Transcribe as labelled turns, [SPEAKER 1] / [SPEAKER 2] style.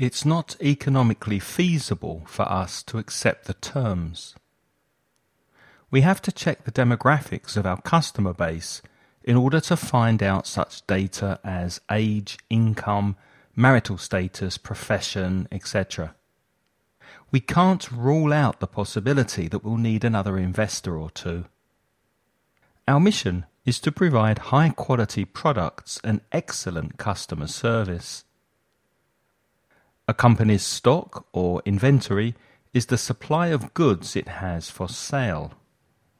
[SPEAKER 1] it's not economically feasible for us to accept the terms. We have to check the demographics of our customer base in order to find out such data as age, income, marital status, profession, etc. We can't rule out the possibility that we'll need another investor or two. Our mission is to provide high-quality products and excellent customer service. A company's stock or inventory is the supply of goods it has for sale.